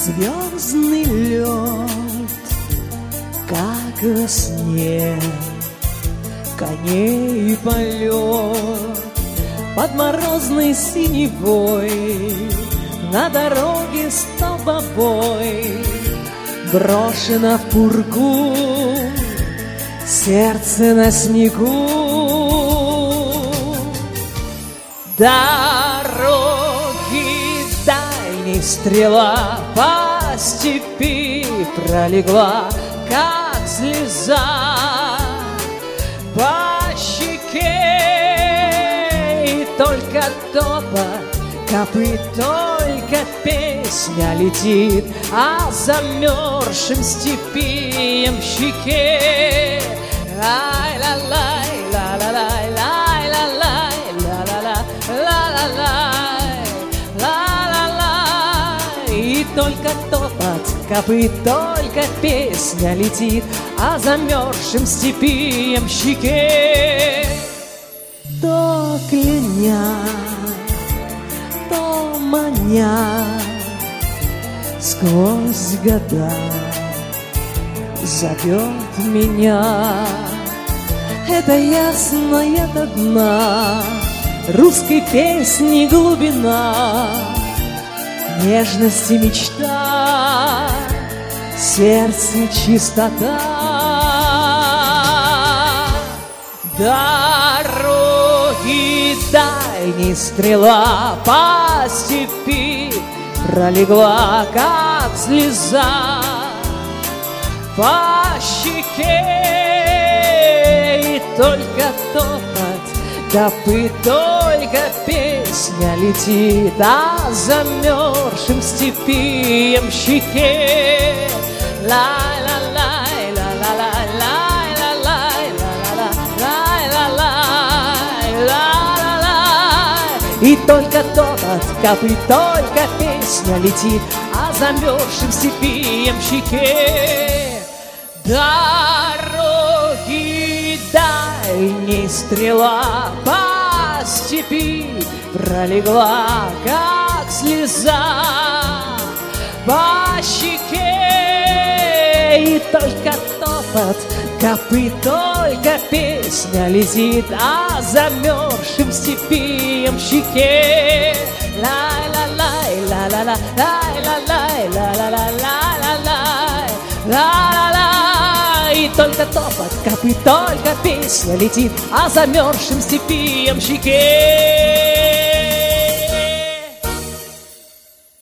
Звездный лед, как во сне, коней полет под морозной синевой, на дороге столбовой брошено в пургу сердце на снегу. Дороги дальней стрела по степи пролегла, как слеза по щеке, и только топот копыт, только песня летит о замерзшем степи ямщике. Ай-ла-лай, ла-ла-лай, лай-ла-лай, ла-ла-ла, ла-ла-лай, ла-ла-лай. И только топот копыт, только песня летит о замерзшем степи ямщике. То кляня, то маня, сквозь года зовет меня. Это ясная до дна русской песни глубина, нежность и мечта, сердце чистота. Дороги дальней стрела по степи пролегла, как слеза по щеке, и только топот копыт, только песня летит о замерзшем степи ямщике. Лай-ла-лай, ла-ла-лай, лай-ла-лай, ла-ла-лай, ла-ла-лай. И только топот копыт, только песня летит о замерзшем степи ямщике. Дороги дальней стрела по степи пролегла, как слеза по щеке, и только топот копыт, только песня летит о замерзшем степи ямщике. Лай-ла-лай, ла-ла-ла, лай-ла-лай, ла-ла-ла-ла-ла-лай, ла-ла-ла. И только топот копыт, только песня летит о замерзшем степи ямщике.